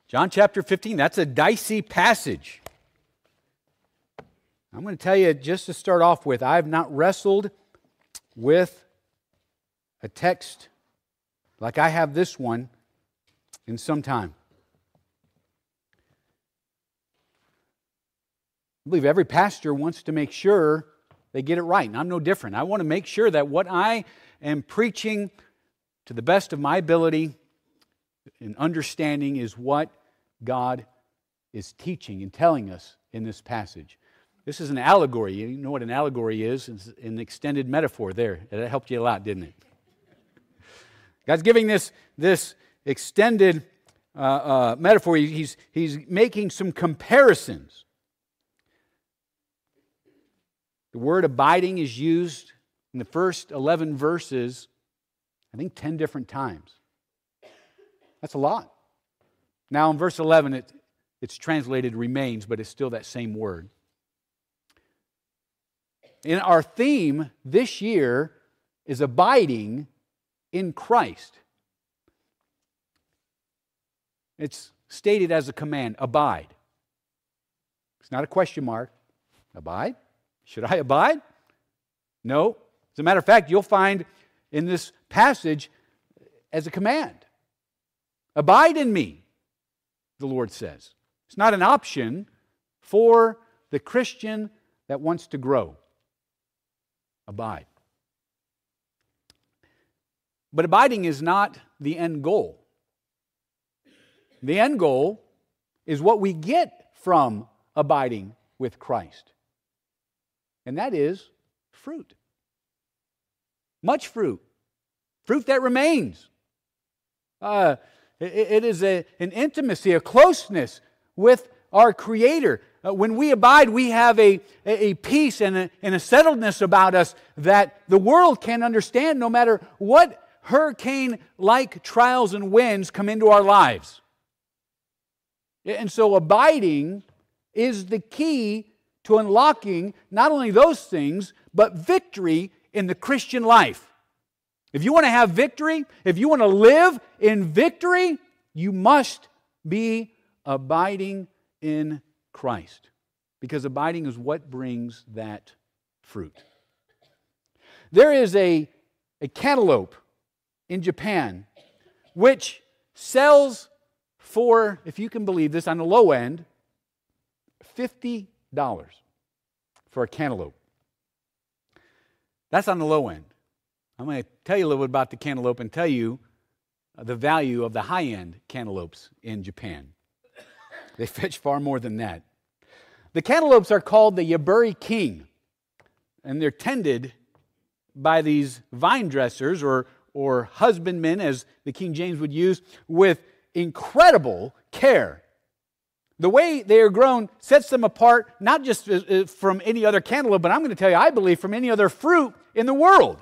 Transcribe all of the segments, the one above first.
John chapter 15, that's a dicey passage. I'm going to tell you just to start off with, I have not wrestled with a text like I have this one in some time. I believe every pastor wants to make sure they get it right, and I'm no different. I want to make sure that what I am preaching to the best of my ability and understanding is what God is teaching and telling us in this passage. This is an allegory. You know what an allegory is? It's an extended metaphor there. That helped you a lot, didn't it? God's giving this extended metaphor. He's making some comparisons. The word abiding is used in the first 11 verses, I think 10 different times. That's a lot. Now in verse 11, it's translated remains, but it's still that same word. And our theme this year is abiding in Christ. It's stated as a command, abide. It's not a question mark. Abide? Should I abide? No. As a matter of fact, you'll find in this passage as a command. Abide in me, the Lord says. It's not an option for the Christian that wants to grow. Abide. But abiding is not the end goal. The end goal is what we get from abiding with Christ. And that is fruit. Much fruit. Fruit that remains. It is an intimacy, a closeness with our Creator. When we abide, we have a peace and a settledness about us that the world can't understand no matter what hurricane-like trials and winds come into our lives. And so abiding is the key to unlocking not only those things, but victory in the Christian life. If you want to have victory, if you want to live in victory, you must be abiding in Christ. Because abiding is what brings that fruit. There is a cantaloupe in Japan which sells for, if you can believe this, on the low end, $50 for a cantaloupe. That's on the low end. I'm going to tell you a little bit about the cantaloupe and tell you the value of the high-end cantaloupes in Japan. They fetch far more than that. The cantaloupes are called the Yaburi King, and they're tended by these vine dressers or husbandmen, as the King James would use, with incredible care. The way they are grown sets them apart not just from any other cantaloupe, but I'm going to tell you, I believe, from any other fruit in the world.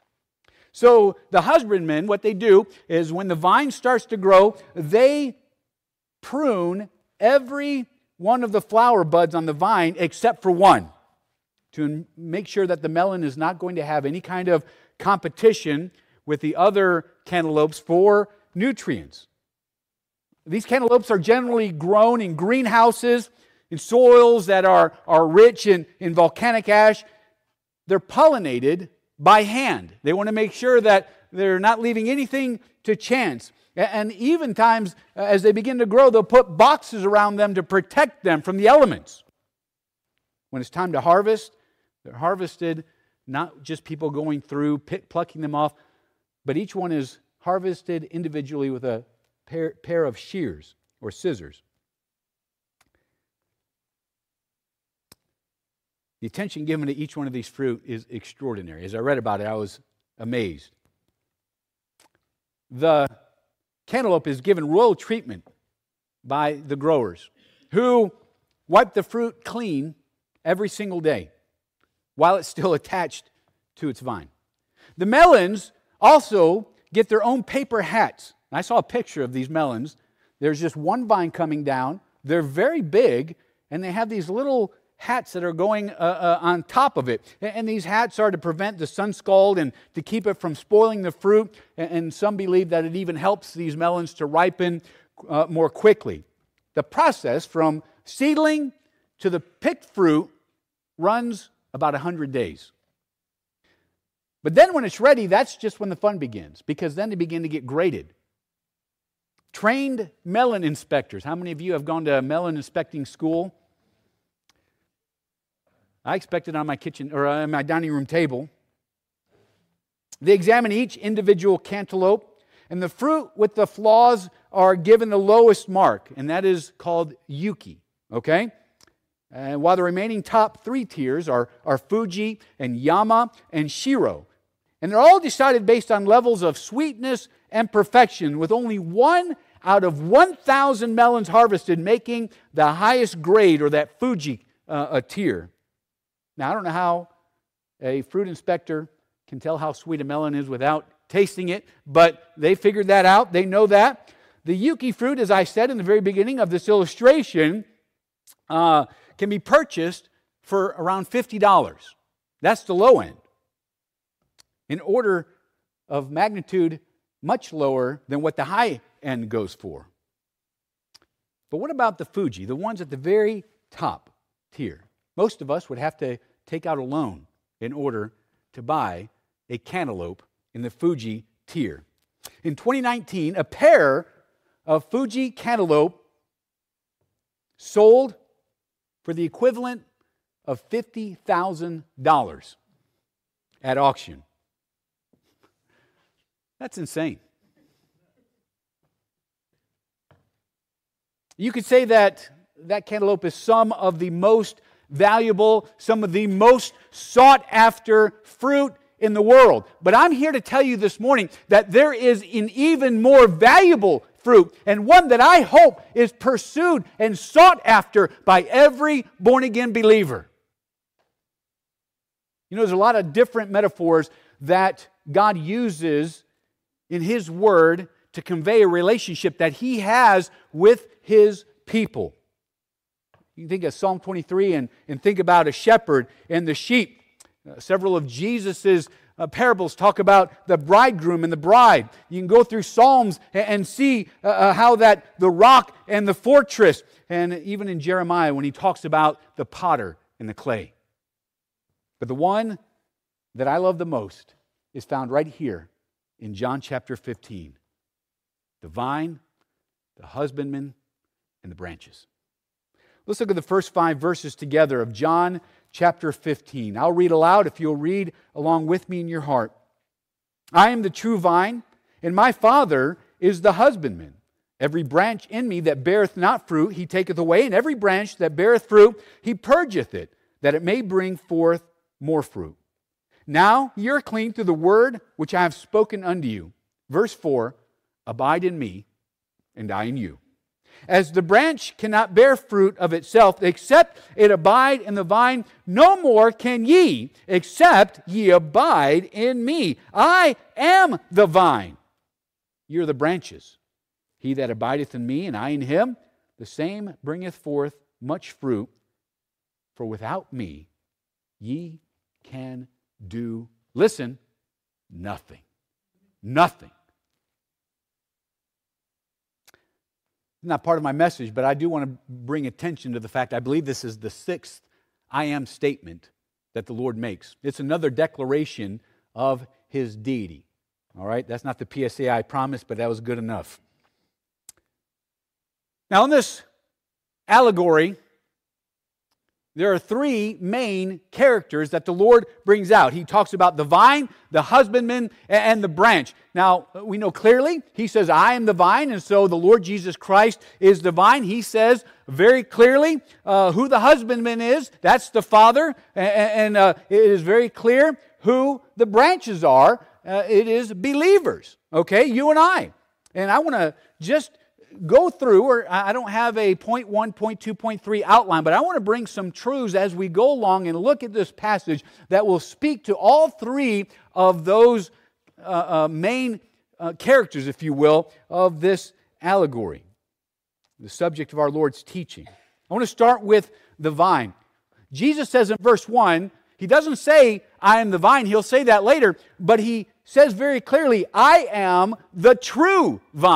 So the husbandmen, what they do is when the vine starts to grow, they prune every one of the flower buds on the vine except for one to make sure that the melon is not going to have any kind of competition with the other cantaloupes for nutrients. These cantaloupes are generally grown in greenhouses, in soils that are rich in volcanic ash. They're pollinated by hand. They want to make sure that they're not leaving anything to chance. And even times, as they begin to grow, they'll put boxes around them to protect them from the elements. When it's time to harvest, they're harvested, not just people going through, plucking them off, but each one is harvested individually with a pair of shears or scissors. The attention given to each one of these fruit is extraordinary. As I read about it, I was amazed. The cantaloupe is given royal treatment by the growers who wipe the fruit clean every single day while it's still attached to its vine. The melons also get their own paper hats. I saw a picture of these melons. There's just one vine coming down. They're very big, and they have these little hats that are going on top of it. And these hats are to prevent the sun scald and to keep it from spoiling the fruit. And some believe that it even helps these melons to ripen more quickly. the process from seedling to the picked fruit runs about 100 days. But then when it's ready, that's just when the fun begins, because then they begin to get graded. Trained melon inspectors. How many of you have gone to a melon inspecting school? I expect it on my kitchen or on my dining room table. They examine each individual cantaloupe, and the fruit with the flaws are given the lowest mark, and that is called Yuki. Okay? And while the remaining top 3 tiers are Fuji and Yama and Shiro. And they're all decided based on levels of sweetness and perfection, with only 1 out of 1,000 melons harvested making the highest grade, or that Fuji tier. Now, I don't know how a fruit inspector can tell how sweet a melon is without tasting it, but they figured that out. They know that. The Yuki fruit, as I said in the very beginning of this illustration, can be purchased for around $50. That's the low end. In order of magnitude, much lower than what the high end goes for. But what about the Fuji, the ones at the very top tier? Most of us would have to take out a loan in order to buy a cantaloupe in the Fuji tier. In 2019, a pair of Fuji cantaloupe sold for the equivalent of $50,000 at auction. That's insane. You could say that cantaloupe is some of the most valuable, some of the most sought after fruit in the world. But I'm here to tell you this morning that there is an even more valuable fruit, and one that I hope is pursued and sought after by every born-again believer. You know, there's a lot of different metaphors that God uses in His Word to convey a relationship that He has with His people. You can think of Psalm 23 and think about a shepherd and the sheep. Several of Jesus' parables talk about the bridegroom and the bride. You can go through Psalms and see how that the rock and the fortress, and even in Jeremiah when he talks about the potter and the clay. But the one that I love the most is found right here in John chapter 15. The vine, the husbandman, and the branches. Let's look at the first 5 verses together of John chapter 15. I'll read aloud if you'll read along with me in your heart. I am the true vine, and my Father is the husbandman. Every branch in me that beareth not fruit, He taketh away, and every branch that beareth fruit, He purgeth it, that it may bring forth more fruit. Now ye are clean through the word which I have spoken unto you. Verse 4, abide in me, and I in you. As the branch cannot bear fruit of itself, except it abide in the vine, no more can ye, except ye abide in me. I am the vine. Ye are the branches. He that abideth in me, and I in him, the same bringeth forth much fruit. For without me ye can do, listen, nothing. Nothing. Not part of my message, but I do want to bring attention to the fact I believe this is the 6th I am statement that the Lord makes. It's another declaration of His deity. All right, that's not the PSA I promised, but that was good enough. Now, in this allegory, there are 3 main characters that the Lord brings out. He talks about the vine, the husbandman, and the branch. Now, we know clearly, He says, I am the vine, and so the Lord Jesus Christ is the vine. He says very clearly who the husbandman is. That's the Father, and it is very clear who the branches are. It is believers, okay, you and I. And I want to just go through, or I don't have a point 1, point 2, point 3 outline, but I want to bring some truths as we go along and look at this passage that will speak to all 3 of those main characters, if you will, of this allegory, the subject of our Lord's teaching. I want to start with the vine. Jesus says in verse 1, He doesn't say, I am the vine. He'll say that later, but He says very clearly, I am the true vine.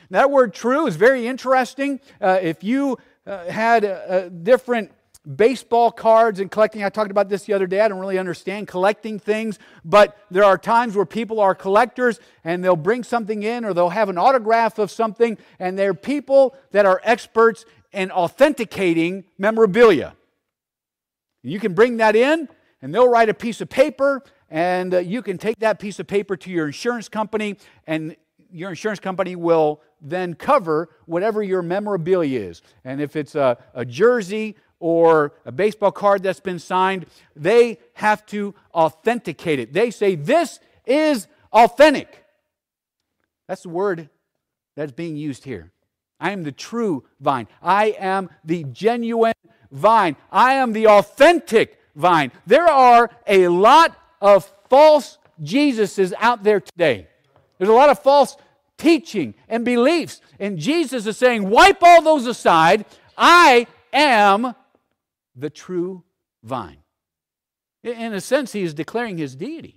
That word true is very interesting. If you had different baseball cards and collecting, I talked about this the other day, I don't really understand collecting things, but there are times where people are collectors and they'll bring something in or they'll have an autograph of something, and they're people that are experts in authenticating memorabilia. You can bring that in and they'll write a piece of paper, and you can take that piece of paper to your insurance company, and your insurance company will then cover whatever your memorabilia is. And if it's a jersey or a baseball card that's been signed, they have to authenticate it. They say, this is authentic. That's the word that's being used here. I am the true vine. I am the genuine vine. I am the authentic vine. There are a lot of false Jesuses out there today. There's a lot of false teaching and beliefs. And Jesus is saying, wipe all those aside. I am the true vine. In a sense, he is declaring his deity.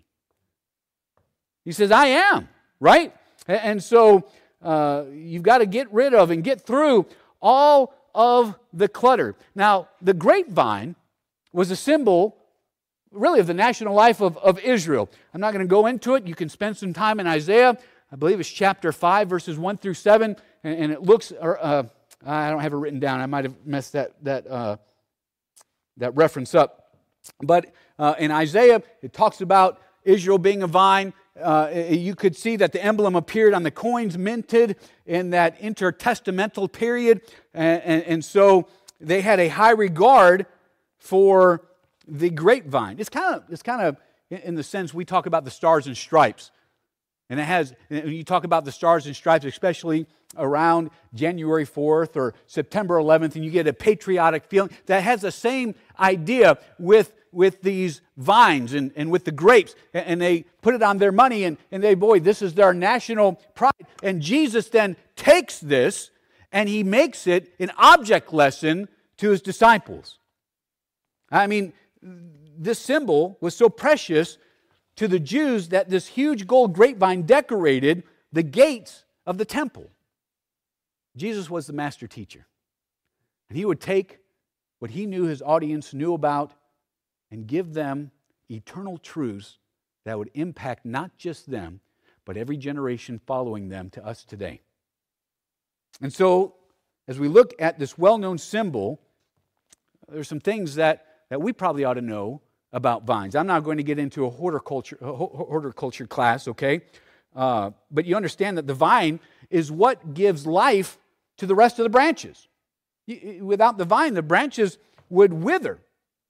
He says, I am, right? And so you've got to get rid of and get through all of the clutter. Now, the grapevine was a symbol, really, of the national life of Israel. I'm not going to go into it. You can spend some time in Isaiah. I believe it's chapter 5, verses 1 through 7. And it looks, I don't have it written down. I might have messed that reference up. But in Isaiah, it talks about Israel being a vine. You could see that the emblem appeared on the coins minted in that intertestamental period. And so they had a high regard for the grapevine. It's kind of in the sense we talk about the stars and stripes. And when you talk about the stars and stripes, especially around January 4th or September 11th, and you get a patriotic feeling, that has the same idea with these vines and with the grapes. And they put it on their money, and this is their national pride. And Jesus then takes this and he makes it an object lesson to his disciples. I mean, this symbol was so precious to the Jews that this huge gold grapevine decorated the gates of the temple. Jesus was the master teacher. And he would take what he knew his audience knew about and give them eternal truths that would impact not just them, but every generation following them to us today. And so, as we look at this well-known symbol, there's some things that we probably ought to know about vines. I'm not going to get into a horticulture class, okay? But you understand that the vine is what gives life to the rest of the branches. Without the vine, the branches would wither.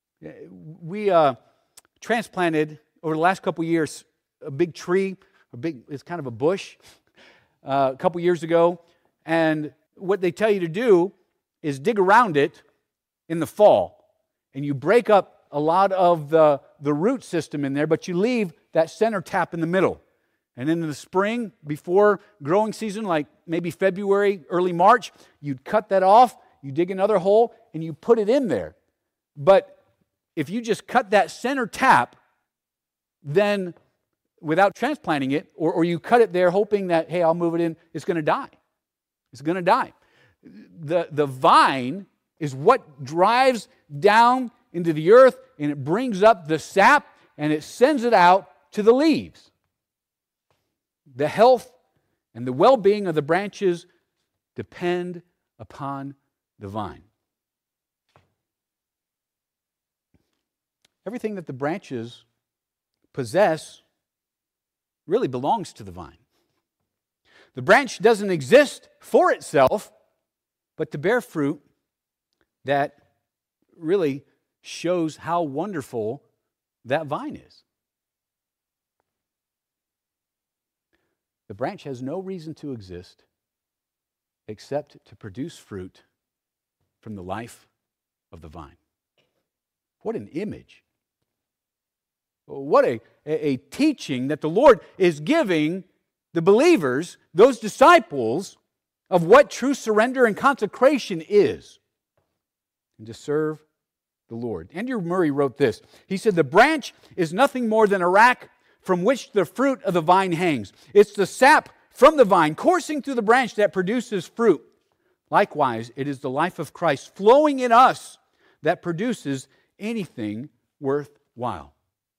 We transplanted over the last couple years a big tree, it's kind of a bush, a couple years ago. And what they tell you to do is dig around it in the fall. And you break up a lot of the root system in there, but you leave that center tap in the middle. And then in the spring, before growing season, like maybe February, early March, you'd cut that off, you dig another hole, and you put it in there. But if you just cut that center tap, then without transplanting it, or you cut it there hoping that, hey, I'll move it in, it's going to die. It's going to die. The vine is what drives down into the earth, and it brings up the sap, and it sends it out to the leaves. The health and the well-being of the branches depend upon the vine. Everything that the branches possess really belongs to the vine. The branch doesn't exist for itself, but to bear fruit that really shows how wonderful that vine is. The branch has no reason to exist except to produce fruit from the life of the vine. What an image. What a teaching that the Lord is giving the believers, those disciples, of what true surrender and consecration is, and to serve the Lord. Andrew Murray wrote this. He said, the branch is nothing more than a rack from which the fruit of the vine hangs. It's the sap from the vine, coursing through the branch that produces fruit. Likewise, it is the life of Christ flowing in us that produces anything worthwhile.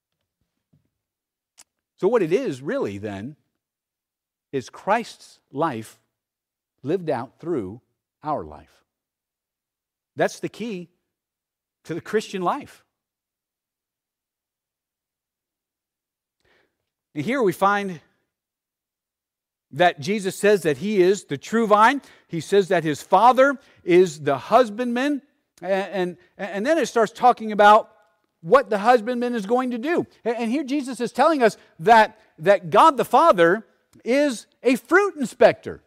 So what it is really then is Christ's life lived out through our life. That's the key to the Christian life. And here we find that Jesus says that He is the true vine. He says that His Father is the husbandman. And then it starts talking about what the husbandman is going to do. And here Jesus is telling us that God the Father is a fruit inspector.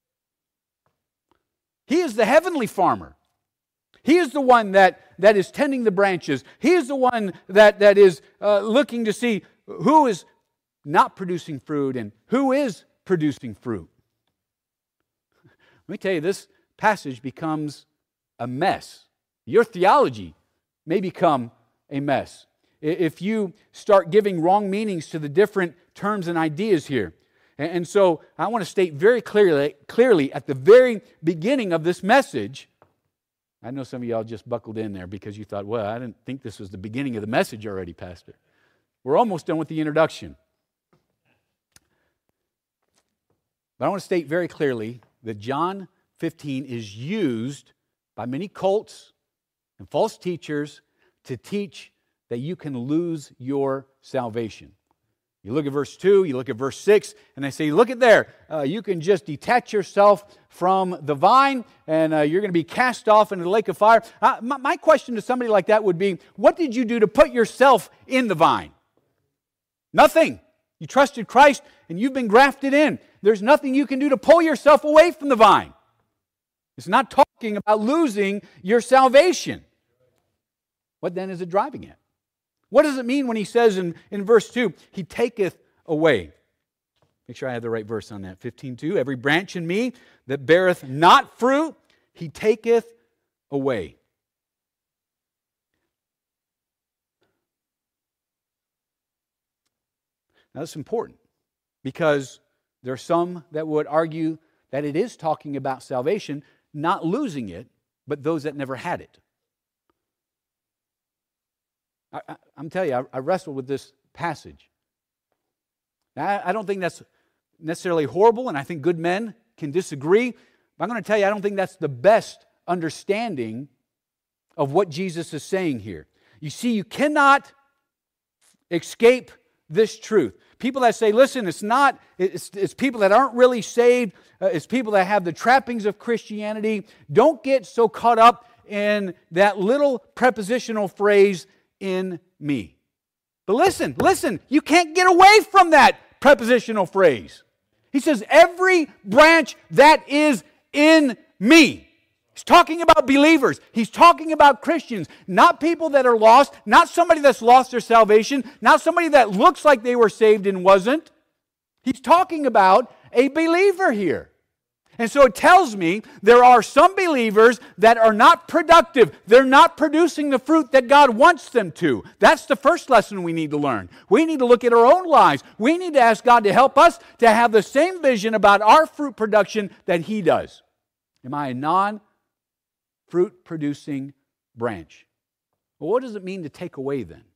He is the heavenly farmer. He is the one that is tending the branches. He is the one that is looking to see who is not producing fruit and who is producing fruit. Let me tell you, this passage becomes a mess. Your theology may become a mess if you start giving wrong meanings to the different terms and ideas here. And so I want to state very clearly at the very beginning of this message, I know some of y'all just buckled in there because you thought, well, I didn't think this was the beginning of the message already, Pastor. We're almost done with the introduction. But I want to state very clearly that John 15 is used by many cults and false teachers to teach that you can lose your salvation. You look at verse 2, you look at verse 6, and they say, look at there, you can just detach yourself from the vine, and you're going to be cast off into the lake of fire. My question to somebody like that would be, what did you do to put yourself in the vine? Nothing. You trusted Christ, and you've been grafted in. There's nothing you can do to pull yourself away from the vine. It's not talking about losing your salvation. What then is it driving at? What does it mean when he says in verse 2, He taketh away? Make sure I have the right verse on that. 15:2, every branch in me that beareth not fruit, He taketh away. Now that's important because there are some that would argue that it is talking about salvation, not losing it, but those that never had it. I'm telling you, I wrestled with this passage. Now, I don't think that's necessarily horrible, and I think good men can disagree. But I'm going to tell you, I don't think that's the best understanding of what Jesus is saying here. You see, you cannot escape this truth. People that say, listen, it's people that aren't really saved. It's people that have the trappings of Christianity. Don't get so caught up in that little prepositional phrase, in me. But listen, you can't get away from that prepositional phrase. He says, every branch that is in me. He's talking about believers. He's talking about Christians, not people that are lost, not somebody that's lost their salvation, not somebody that looks like they were saved and wasn't. He's talking about a believer here. And so it tells me there are some believers that are not productive. They're not producing the fruit that God wants them to. That's the first lesson we need to learn. We need to look at our own lives. We need to ask God to help us to have the same vision about our fruit production that He does. Am I a non-fruit producing branch? Well, what does it mean to take away then?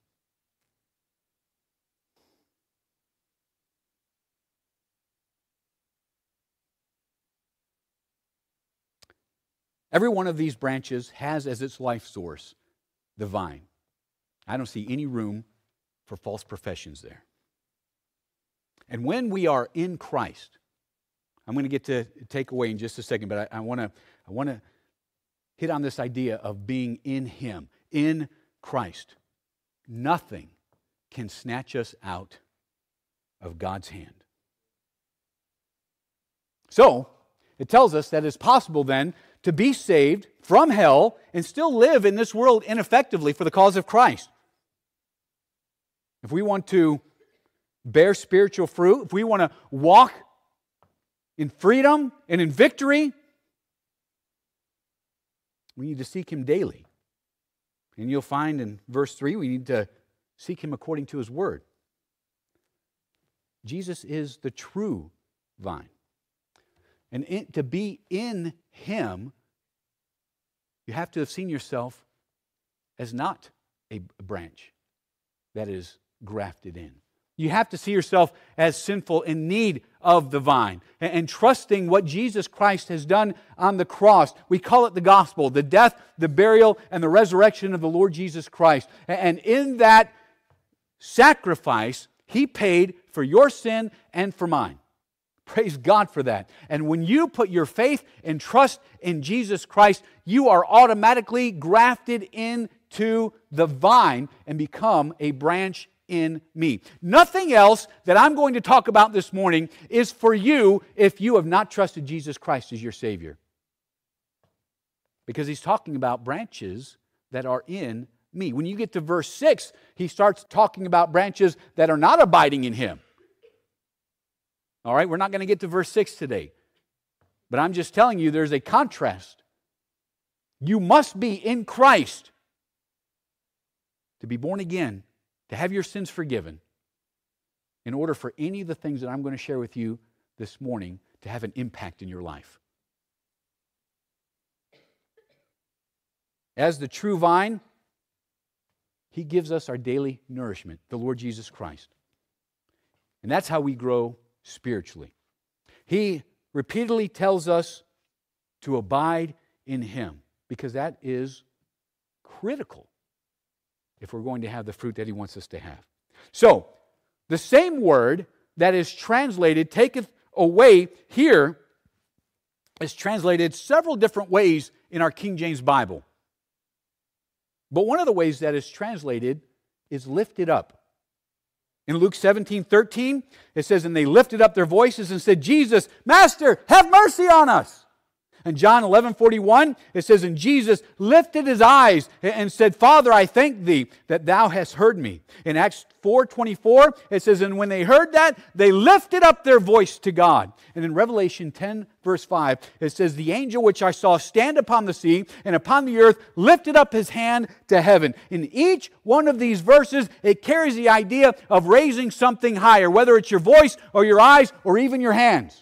Every one of these branches has as its life source the vine. I don't see any room for false professions there. And when we are in Christ, I'm going to get to takeaway in just a second, but I want to hit on this idea of being in Him, in Christ. Nothing can snatch us out of God's hand. So, it tells us that it's possible then to be saved from hell and still live in this world ineffectively for the cause of Christ. If we want to bear spiritual fruit, if we want to walk in freedom and in victory, we need to seek Him daily. And you'll find in verse 3, we need to seek Him according to His Word. Jesus is the true vine. And to be in Him, you have to have seen yourself as not a branch that is grafted in. You have to see yourself as sinful, in need of the vine, and trusting what Jesus Christ has done on the cross. We call it the gospel, the death, the burial, and the resurrection of the Lord Jesus Christ. And in that sacrifice, He paid for your sin and for mine. Praise God for that. And when you put your faith and trust in Jesus Christ, you are automatically grafted into the vine and become a branch in me. Nothing else that I'm going to talk about this morning is for you if you have not trusted Jesus Christ as your Savior. Because He's talking about branches that are in me. When you get to verse 6, He starts talking about branches that are not abiding in Him. All right, we're not going to get to verse 6 today. But I'm just telling you there's a contrast. You must be in Christ to be born again, to have your sins forgiven, in order for any of the things that I'm going to share with you this morning to have an impact in your life. As the true vine, He gives us our daily nourishment, the Lord Jesus Christ. And that's how we grow spiritually. He repeatedly tells us to abide in Him, because that is critical if we're going to have the fruit that He wants us to have. So, the same word that is translated, taketh away, here is translated several different ways in our King James Bible. But one of the ways that is translated is lifted up. In Luke 17:13, it says, and they lifted up their voices and said, Jesus, Master, have mercy on us. In John 11:41, it says, and Jesus lifted His eyes and said, Father, I thank Thee that Thou hast heard me. In Acts 4:24, it says, and when they heard that, they lifted up their voice to God. And in Revelation 10, verse 5, it says, the angel which I saw stand upon the sea and upon the earth lifted up his hand to heaven. In each one of these verses, it carries the idea of raising something higher, whether it's your voice or your eyes or even your hands.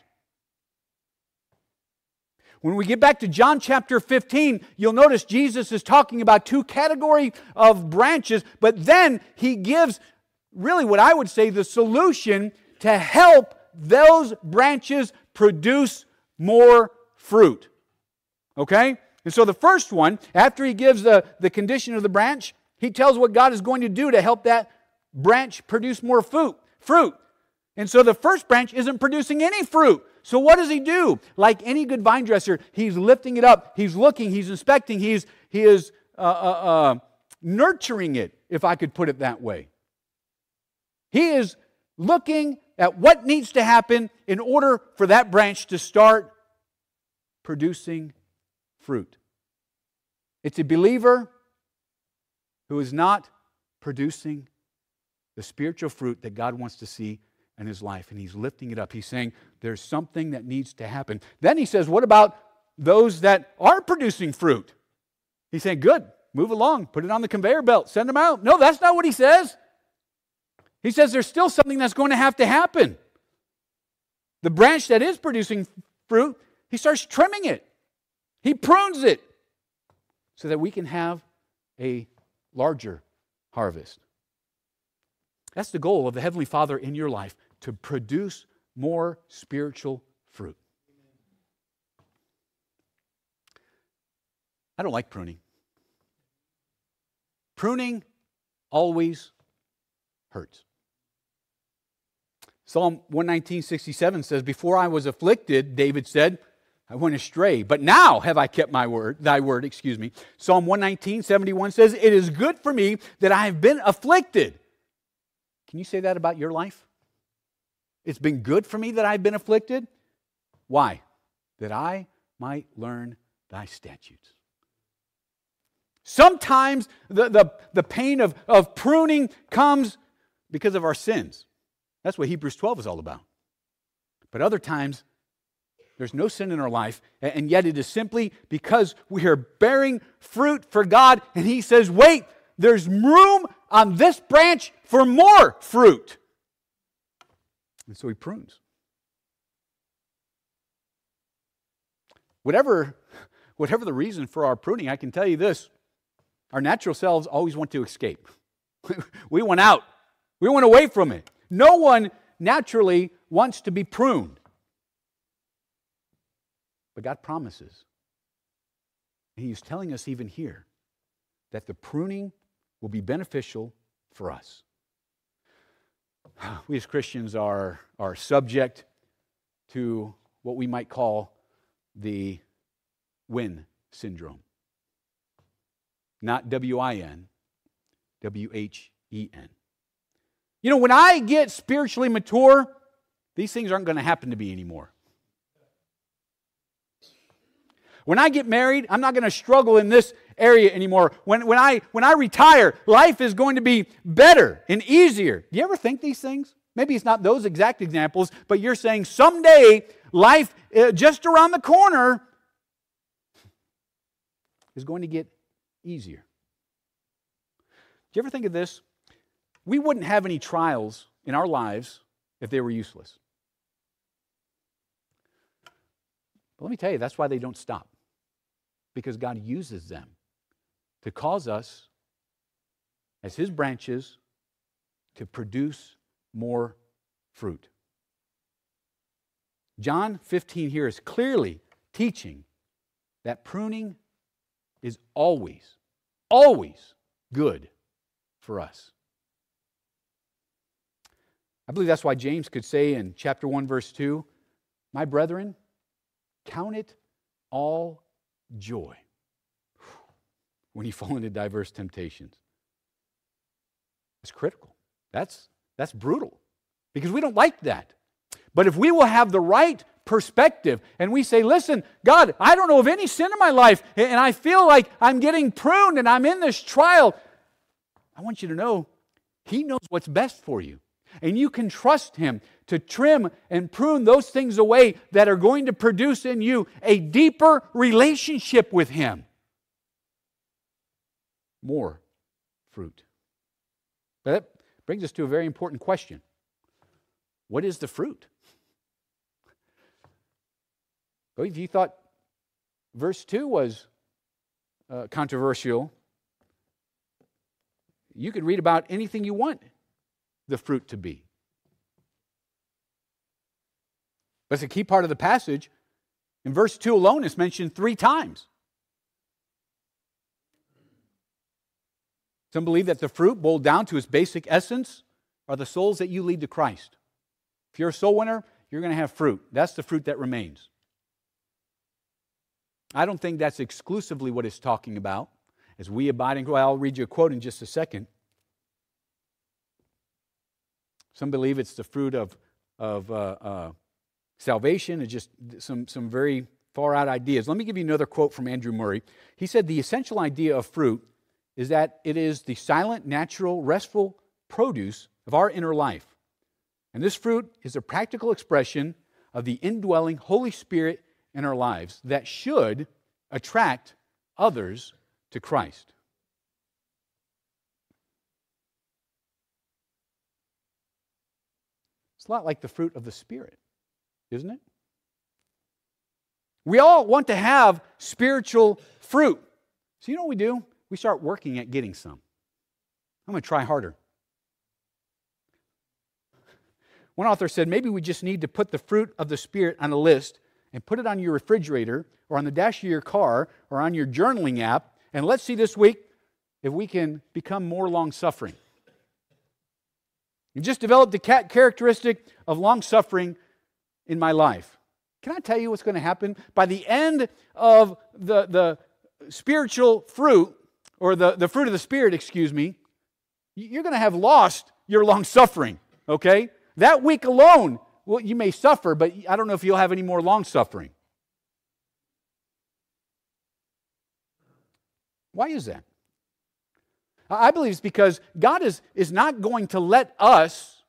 When we get back to John chapter 15, you'll notice Jesus is talking about two categories of branches, but then He gives really what I would say the solution to help those branches produce more fruit. Okay? And so the first one, after He gives the condition of the branch, He tells what God is going to do to help that branch produce more fruit. And so the first branch isn't producing any fruit. So what does He do? Like any good vine dresser, He's lifting it up, He's looking, He's inspecting, He is nurturing it, if I could put it that way. He is looking at what needs to happen in order for that branch to start producing fruit. It's a believer who is not producing the spiritual fruit that God wants to see in his life, and he's lifting it up. He's saying there's something that needs to happen. Then he says, what about those that are producing fruit? He's saying, good, move along, put it on the conveyor belt, send them out. No, that's not what he says. He says there's still something that's going to have to happen. The branch that is producing fruit, he starts trimming it. He prunes it so that we can have a larger harvest. That's the goal of the Heavenly Father in your life, to produce more spiritual fruit. I don't like pruning. Pruning always hurts. Psalm 119:67 says, before I was afflicted, David said, I went astray, but now have I kept thy word. Psalm 119:71 says, it is good for me that I have been afflicted. Can you say that about your life? It's been good for me that I've been afflicted. Why? That I might learn thy statutes. Sometimes the pain of pruning comes because of our sins. That's what Hebrews 12 is all about. But other times, there's no sin in our life, and yet it is simply because we are bearing fruit for God, and He says, wait, there's room on this branch for more fruit. And so He prunes. whatever the reason for our pruning, I can tell you this. Our natural selves always want to escape. We want out. We want away from it. No one naturally wants to be pruned. But God promises. And He's telling us even here that the pruning will be beneficial for us. We as Christians are subject to what we might call the win syndrome. Not W-I-N, W-H-E-N. You know, when I get spiritually mature, these things aren't going to happen to me anymore. When I get married, I'm not going to struggle in this area anymore. When I retire, life is going to be better and easier. Do you ever think these things? Maybe it's not those exact examples, but you're saying someday life just around the corner is going to get easier. Do you ever think of this? We wouldn't have any trials in our lives if they were useless. But let me tell you, that's why they don't stop. Because God uses them to cause us, as His branches, to produce more fruit. John 15 here is clearly teaching that pruning is always good for us. I believe that's why James could say in chapter 1, verse 2, "My brethren, count it all joy when you fall into diverse temptations." It's critical. That's brutal because we don't like that. But if we will have the right perspective and we say, listen, God, I don't know of any sin in my life and I feel like I'm getting pruned and I'm in this trial, I want you to know He knows what's best for you. And you can trust Him to trim and prune those things away that are going to produce in you a deeper relationship with Him. More fruit. But that brings us to a very important question. What is the fruit? Well, if you thought verse 2 was controversial, you could read about anything you want the fruit to be. That's a key part of the passage. In verse 2 alone, it's mentioned 3 times. Some believe that the fruit, boiled down to its basic essence, are the souls that you lead to Christ. If you're a soul winner, you're going to have fruit. That's the fruit that remains. I don't think that's exclusively what it's talking about. As we abide in Christ, I'll read you a quote in just a second. Some believe it's the fruit of salvation. It's just some very far-out ideas. Let me give you another quote from Andrew Murray. He said, "The essential idea of fruit is that it is the silent, natural, restful produce of our inner life. And this fruit is a practical expression of the indwelling Holy Spirit in our lives that should attract others to Christ." It's a lot like the fruit of the Spirit, isn't it? We all want to have spiritual fruit. So you know what we do? We start working at getting some. I'm going to try harder. One author said, maybe we just need to put the fruit of the Spirit on a list and put it on your refrigerator or on the dash of your car or on your journaling app, and let's see this week if we can become more long-suffering. You just developed the characteristic of long-suffering in my life. Can I tell you what's going to happen? By the end of the spiritual fruit, or the fruit of the Spirit, you're going to have lost your long-suffering, okay? That week alone, well, you may suffer, but I don't know if you'll have any more long-suffering. Why is that? I believe it's because God is not going to let us,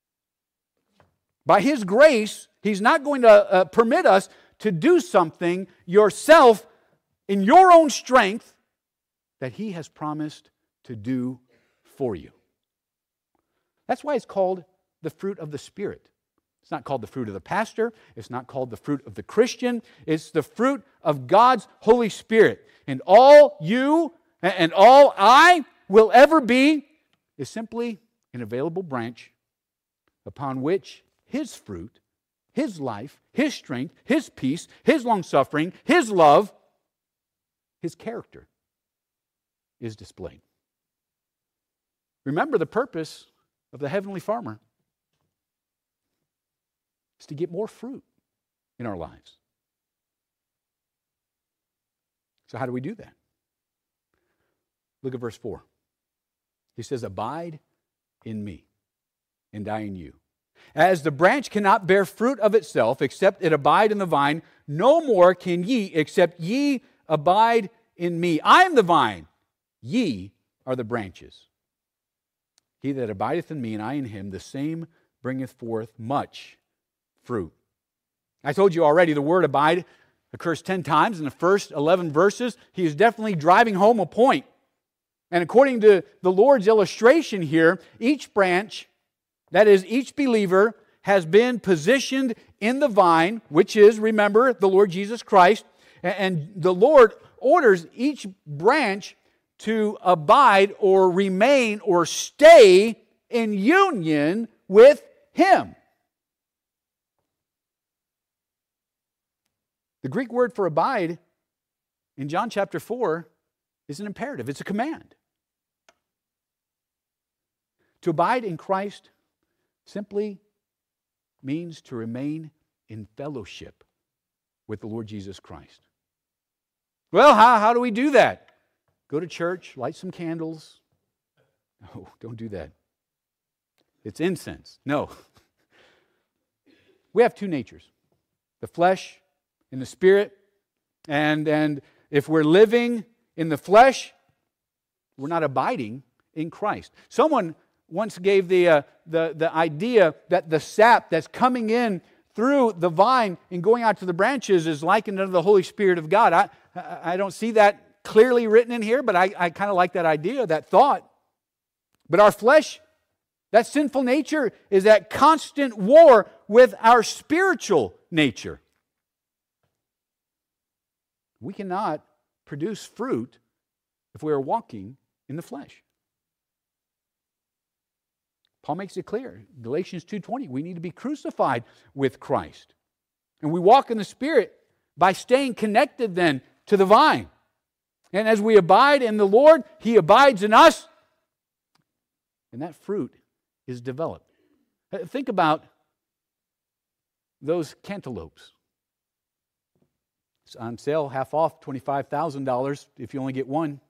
by His grace, He's not going to permit us to do something yourself in your own strength that He has promised to do for you. That's why it's called the fruit of the Spirit. It's not called the fruit of the pastor. It's not called the fruit of the Christian. It's the fruit of God's Holy Spirit. And all you and all I will ever be is simply an available branch upon which His fruit, His life, His strength, His peace, His long-suffering, His love, His character is displayed. Remember the purpose of the heavenly farmer is to get more fruit in our lives. So how do we do that? Look at verse 4. He says, abide in me, and I in you. As the branch cannot bear fruit of itself, except it abide in the vine, no more can ye, except ye abide in me. I am the vine, ye are the branches. He that abideth in me, and I in him, the same bringeth forth much fruit. I told you already, the word abide occurs 10 times in the first 11 verses. He is definitely driving home a point. And according to the Lord's illustration here, each branch, that is, each believer, has been positioned in the vine, which is, remember, the Lord Jesus Christ. And the Lord orders each branch to abide or remain or stay in union with Him. The Greek word for abide in John chapter 4 is an imperative. It's a command. To abide in Christ simply means to remain in fellowship with the Lord Jesus Christ. Well, how do we do that? Go to church, light some candles. No, don't do that. It's incense. No. We have two natures, the flesh and the spirit. And if we're living in the flesh, we're not abiding in Christ. Someone once gave the idea that the sap that's coming in through the vine and going out to the branches is likened unto the Holy Spirit of God. I don't see that clearly written in here, but I kind of like that idea, that thought. But our flesh, that sinful nature, is at constant war with our spiritual nature. We cannot produce fruit if we are walking in the flesh. Paul makes it clear, Galatians 2:20, we need to be crucified with Christ. And we walk in the Spirit by staying connected then to the vine. And as we abide in the Lord, He abides in us. And that fruit is developed. Think about those cantaloupes. It's on sale, half off, $25,000 if you only get one.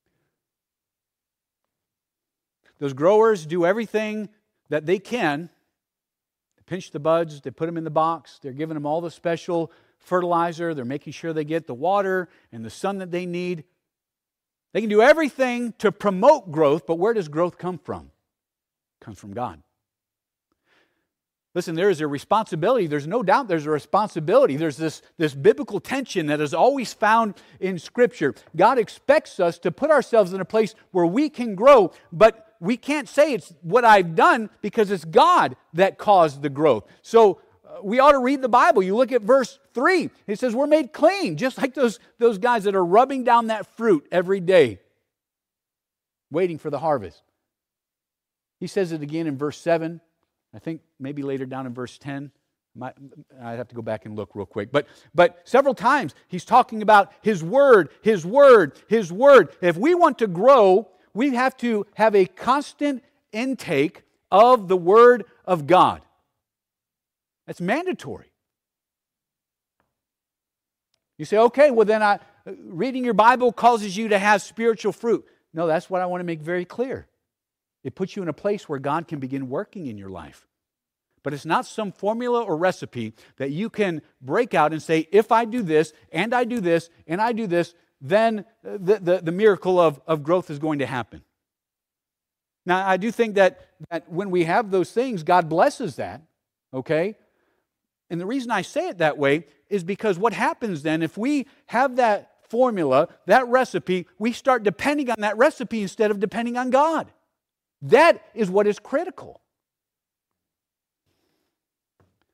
Those growers do everything that they can. They pinch the buds, they put them in the box, they're giving them all the special fertilizer, they're making sure they get the water and the sun that they need. They can do everything to promote growth, but where does growth come from? It comes from God. Listen, there is a responsibility. There's no doubt there's a responsibility. There's this biblical tension that is always found in Scripture. God expects us to put ourselves in a place where we can grow, but we can't say it's what I've done because it's God that caused the growth. So we ought to read the Bible. You look at verse 3. It says we're made clean, just like those guys that are rubbing down that fruit every day, waiting for the harvest. He says it again in verse 7. I think maybe later down in verse 10. I'd have to go back and look real quick. But several times he's talking about His Word, His Word, His Word. If we want to grow, we have to have a constant intake of the Word of God. That's mandatory. You say, okay, well then reading your Bible causes you to have spiritual fruit. No, that's what I want to make very clear. It puts you in a place where God can begin working in your life. But it's not some formula or recipe that you can break out and say, if I do this, and I do this, and I do this, then the miracle of growth is going to happen. Now, I do think that when we have those things, God blesses that, okay? And the reason I say it that way is because what happens then, if we have that formula, that recipe, we start depending on that recipe instead of depending on God. That is what is critical.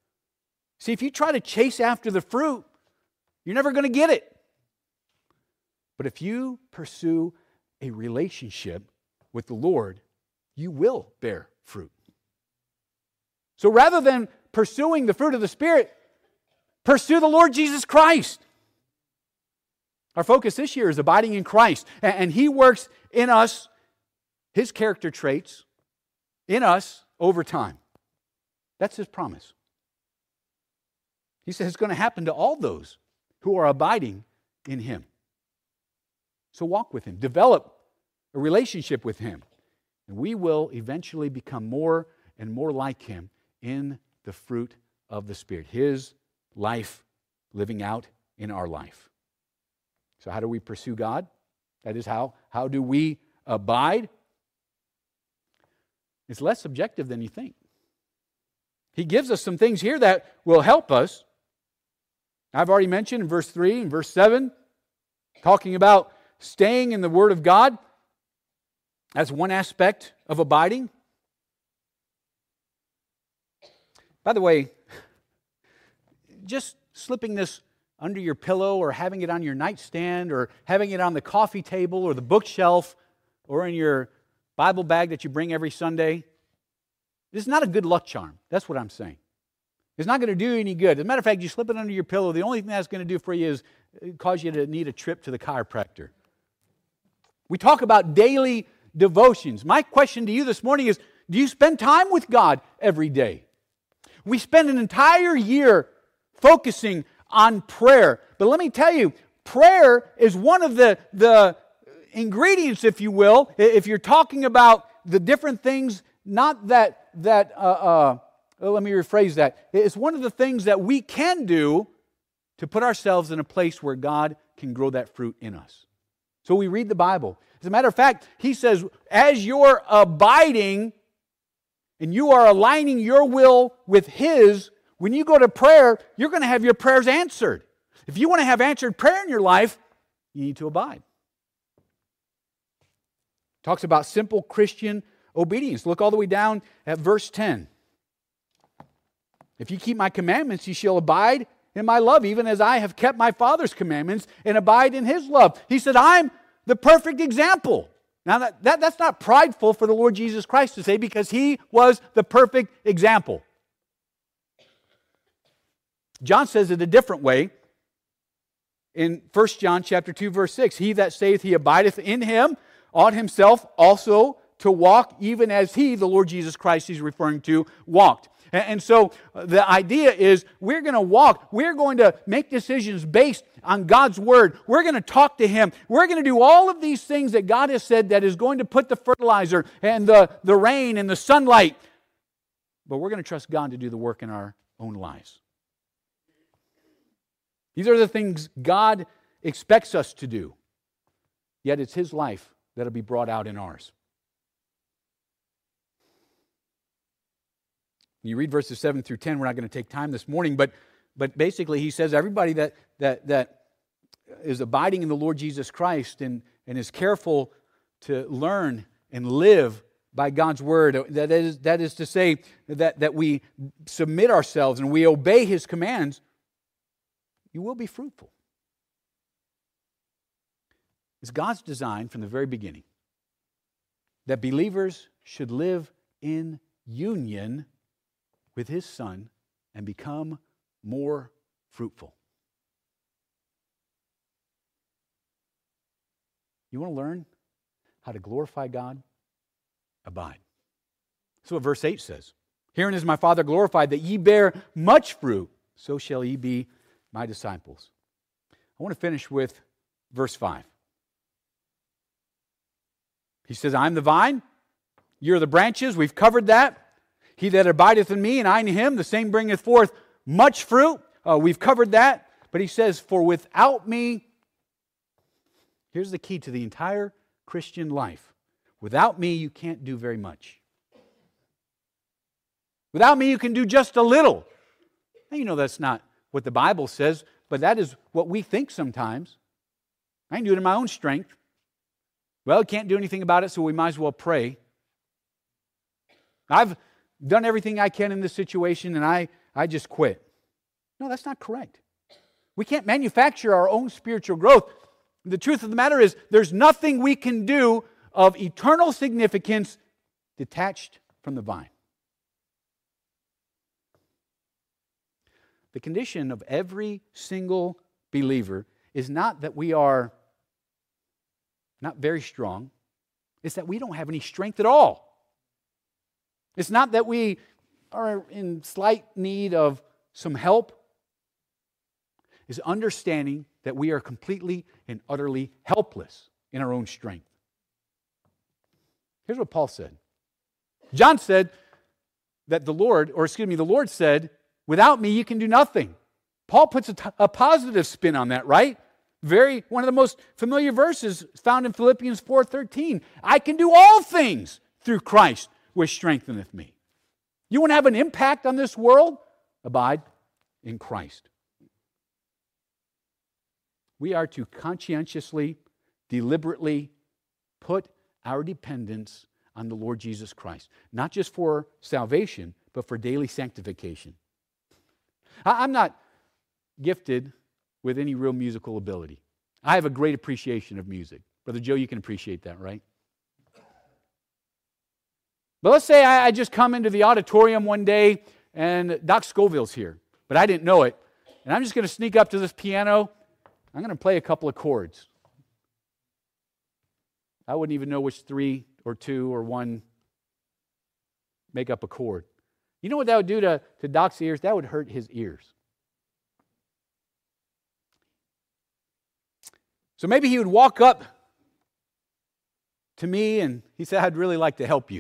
See, if you try to chase after the fruit, you're never going to get it. But if you pursue a relationship with the Lord, you will bear fruit. So rather than pursuing the fruit of the Spirit, pursue the Lord Jesus Christ. Our focus this year is abiding in Christ. And He works in us, His character traits, in us over time. That's His promise. He says it's going to happen to all those who are abiding in Him. So walk with Him. Develop a relationship with Him. And we will eventually become more and more like Him in the fruit of the Spirit. His life living out in our life. So how do we pursue God? That is, how do we abide? It's less subjective than you think. He gives us some things here that will help us. I've already mentioned in verse 3 and verse 7, talking about staying in the Word of God. That's one aspect of abiding. By the way, just slipping this under your pillow or having it on your nightstand or having it on the coffee table or the bookshelf or in your Bible bag that you bring every Sunday, this is not a good luck charm. That's what I'm saying. It's not going to do you any good. As a matter of fact, you slip it under your pillow, the only thing that's going to do for you is cause you to need a trip to the chiropractor. We talk about daily devotions. My question to you this morning is, do you spend time with God every day? We spend an entire year focusing on prayer. But let me tell you, prayer is one of the ingredients, if you will, if you're talking about the different things, not let me rephrase that. It's one of the things that we can do to put ourselves in a place where God can grow that fruit in us. So we read the Bible. As a matter of fact, He says, as you're abiding and you are aligning your will with His, when you go to prayer, you're going to have your prayers answered. If you want to have answered prayer in your life, you need to abide. Talks about simple Christian obedience. Look all the way down at verse 10. If you keep my commandments, you shall abide in my love, even as I have kept my Father's commandments and abide in His love. He said, I'm the perfect example. Now, that's not prideful for the Lord Jesus Christ to say, because He was the perfect example. John says it a different way. In 1 John chapter 2, verse 6, he that saith he abideth in Him ought himself also to walk even as He, the Lord Jesus Christ he's referring to, walked. And so the idea is we're going to walk. We're going to make decisions based on God's Word. We're going to talk to Him. We're going to do all of these things that God has said that is going to put the fertilizer and the rain and the sunlight. But we're going to trust God to do the work in our own lives. These are the things God expects us to do. Yet it's His life that will be brought out in ours. You read verses 7 through 10. We're not going to take time this morning, but basically He says everybody that is abiding in the Lord Jesus Christ and is careful to learn and live by God's Word, that is to say that we submit ourselves and we obey His commands, you will be fruitful. It's God's design from the very beginning that believers should live in union with His Son and become more fruitful. You want to learn how to glorify God? Abide. That's what verse 8 says. Herein is my Father glorified, that ye bear much fruit, so shall ye be my disciples. I want to finish with verse 5. He says, I am the vine, you're the branches. We've covered that. He that abideth in me and I in him, the same bringeth forth much fruit. We've covered that. But he says, for without me, here's the key to the entire Christian life. Without me, you can't do very much. Without me, you can do just a little. Now, you know that's not what the Bible says, but that is what we think sometimes. I can do it in my own strength. Well, can't do anything about it, so we might as well pray. I've done everything I can in this situation, and I just quit. No, that's not correct. We can't manufacture our own spiritual growth. The truth of the matter is there's nothing we can do of eternal significance detached from the vine. The condition of every single believer is not that we are not very strong. It's that we don't have any strength at all. It's not that we are in slight need of some help. It's understanding that we are completely and utterly helpless in our own strength. Here's what Paul said. John said that the Lord said, without me you can do nothing. Paul puts a positive spin on that, right? One of the most familiar verses found in Philippians 4:13. I can do all things through Christ which strengtheneth me. You want to have an impact on this world? Abide in Christ. We are to conscientiously, deliberately put our dependence on the Lord Jesus Christ. Not just for salvation, but for daily sanctification. I'm not gifted with any real musical ability. I have a great appreciation of music. Brother Joe, you can appreciate that, right? But let's say I just come into the auditorium one day and Doc Scoville's here, but I didn't know it. And I'm just going to sneak up to this piano. I'm going to play a couple of chords. I wouldn't even know which 3 or 2 or 1 make up a chord. You know what that would do to Doc's ears? That would hurt his ears. So maybe he would walk up to me and he said, I'd really like to help you.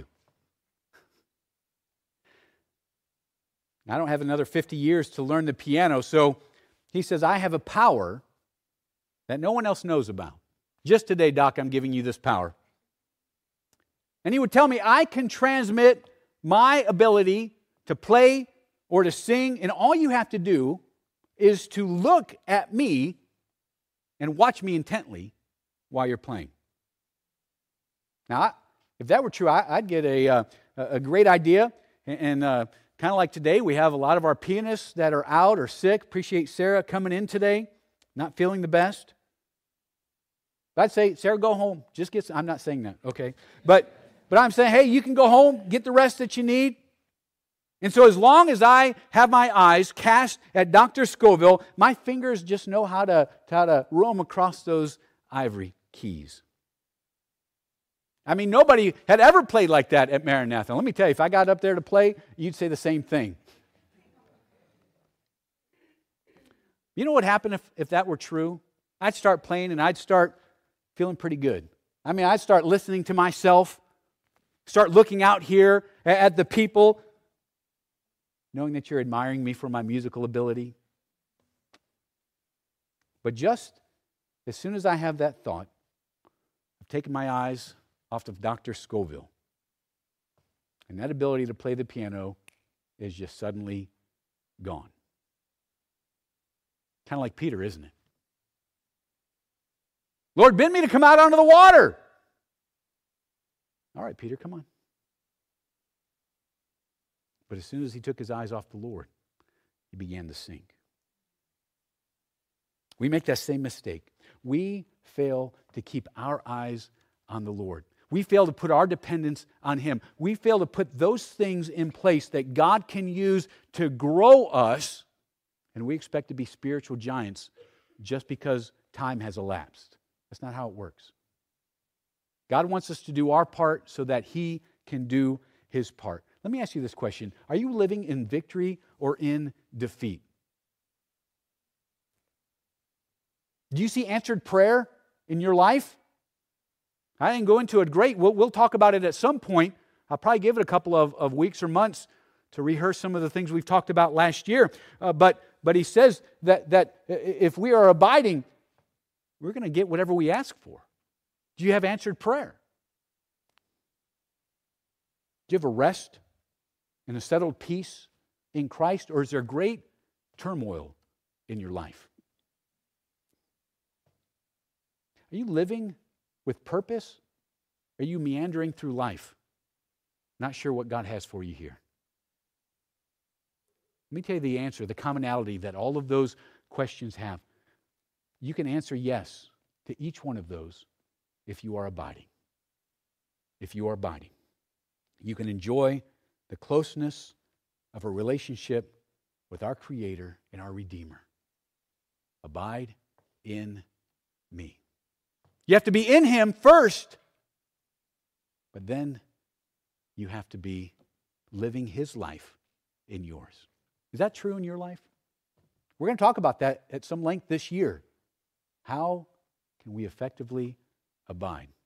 I don't have another 50 years to learn the piano, so he says, I have a power that no one else knows about. Just today, Doc, I'm giving you this power. And he would tell me, I can transmit my ability to play or to sing, and all you have to do is to look at me and watch me intently while you're playing. Now, if that were true, I'd get a great idea, and kind of like today, we have a lot of our pianists that are out or sick. Appreciate Sarah coming in today, not feeling the best. But I'd say, Sarah, go home. I'm not saying that, okay? But I'm saying, hey, you can go home, get the rest that you need. And so as long as I have my eyes cast at Dr. Scoville, my fingers just know how to roam across those ivory keys. I mean, nobody had ever played like that at Maranatha. Let me tell you, if I got up there to play, you'd say the same thing. You know what happened if that were true? I'd start playing and I'd start feeling pretty good. I mean, I'd start listening to myself, start looking out here at the people, knowing that you're admiring me for my musical ability. But just as soon as I have that thought, I've taken my eyes off of Dr. Scoville, and that ability to play the piano is just suddenly gone. Kind of like Peter, isn't it? Lord, bid me to come out onto the water. All right, Peter, come on. But as soon as he took his eyes off the Lord, he began to sink. We make that same mistake. We fail to keep our eyes on the Lord. We fail to put our dependence on Him. We fail to put those things in place that God can use to grow us, and we expect to be spiritual giants just because time has elapsed. That's not how it works. God wants us to do our part so that He can do His part. Let me ask you this question. Are you living in victory or in defeat? Do you see answered prayer in your life? I didn't go into it great. We'll talk about it at some point. I'll probably give it a couple of weeks or months to rehearse some of the things we've talked about last year. But he says that if we are abiding, we're going to get whatever we ask for. Do you have answered prayer? Do you have a rest and a settled peace in Christ, or is there great turmoil in your life? Are you living with purpose? Are you meandering through life, not sure what God has for you here? Let me tell you the answer, the commonality that all of those questions have. You can answer yes to each one of those if you are abiding. If you are abiding. You can enjoy the closeness of a relationship with our Creator and our Redeemer. Abide in me. You have to be in Him first, but then you have to be living His life in yours. Is that true in your life? We're going to talk about that at some length this year. How can we effectively abide?